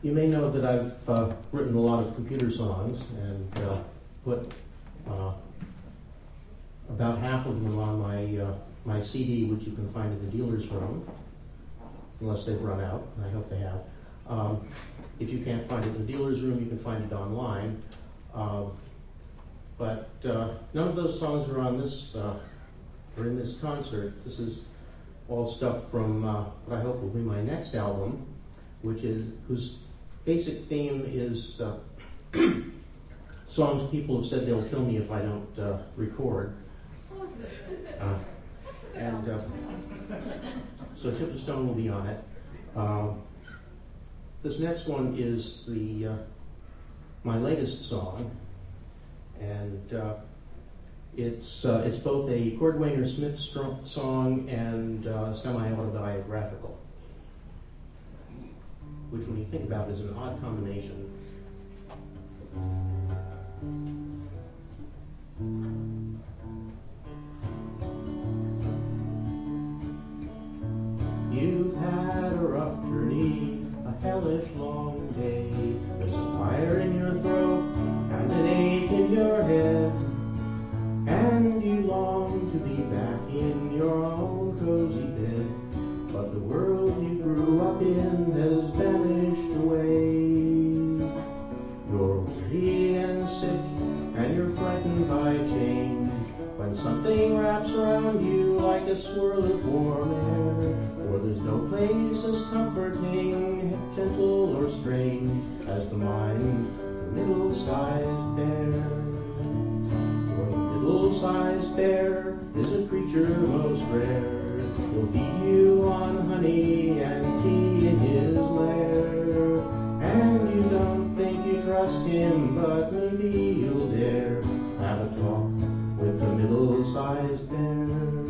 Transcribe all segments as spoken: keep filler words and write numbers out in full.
You may know that I've uh, written a lot of computer songs and uh, put uh, about half of them on my uh, my C D, which you can find in the dealer's room, unless they've run out, and I hope they have. Um, if you can't find it in the dealer's room, you can find it online. Uh, but uh, none of those songs are on this, uh, or in this concert. This is all stuff from uh, what I hope will be my next album, which is whose basic theme is uh, songs people have said they'll kill me if I don't uh, record. Uh, and uh, so Ship of Stone will be on it. Uh, this next one is the uh, my latest song, and uh, it's uh, it's both a Cordwainer Smith stro- song and uh, semi-autobiographical, which, when you think about it, is an odd combination. You've had a rough journey, a hellish long day. There's a fire in your throat and an ache in your head, and you long to be back in your own cozy bed. But the world you grew up in has vanished away. You're weary and sick, and you're frightened by change, when something wraps around you like a swirl of warm air. For there's no place as comforting, gentle or strange, as the mind of the middle-sized bear. For the middle-sized bear is a creature most rare. He'll feed you on honey and tea in his lair, and you don't think you trust him, but maybe you'll dare have a talk with the middle-sized bear.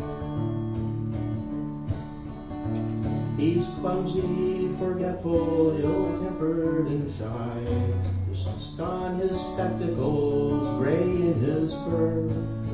He's clumsy, forgetful, ill-tempered and shy. There's dust on his spectacles, gray in his fur.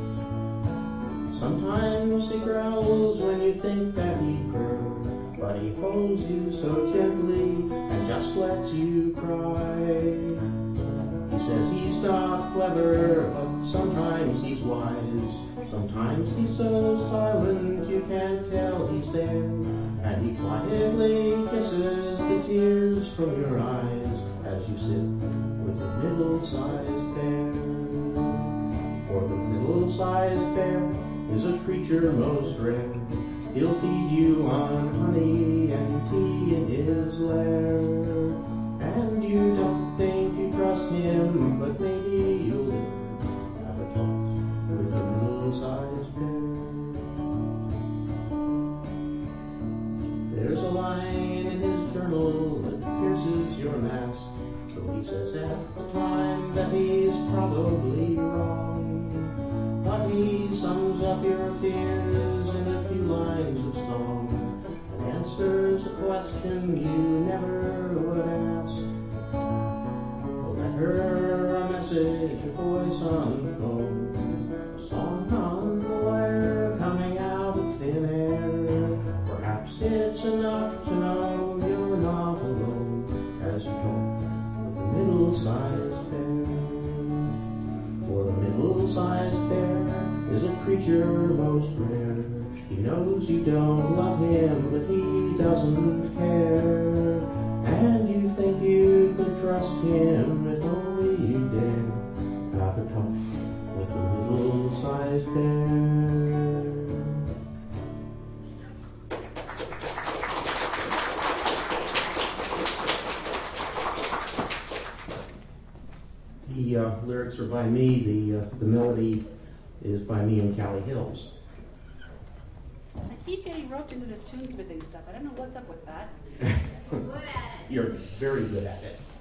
Sometimes he growls when you think that he'd purr, but he holds you so gently and just lets you cry. He says he's not clever, but sometimes he's wise. Sometimes he's so silent you can't tell he's there, and he quietly kisses the tears from your eyes as you sit with the middle-sized bear. For the middle-sized bear is a creature most rare. He'll feed you on honey and tea in his lair, and you don't think you trust him, but maybe you'll have a talk with a middle-sized bear. There's a line in his journal that pierces your mask, though he says at the time that he's probably wrong. But he sums up your fears in a few lines of song, and answers a question you never would ask. A letter, a message, a voice on the phone, a song on the wire coming out of thin air. Perhaps it's enough to know you're not alone as you talk with the middle-sized bear. For the middle-sized bear is a creature most rare. He knows you don't love him, but he doesn't care. And you think you could trust him if only you dare have a talk with the middle-sized bear. The uh, lyrics are by me. The uh, the melody is by me and Callie Hills. I keep getting roped into this tunesmithing stuff. I don't know what's up with that. Good at it. You're very good at it.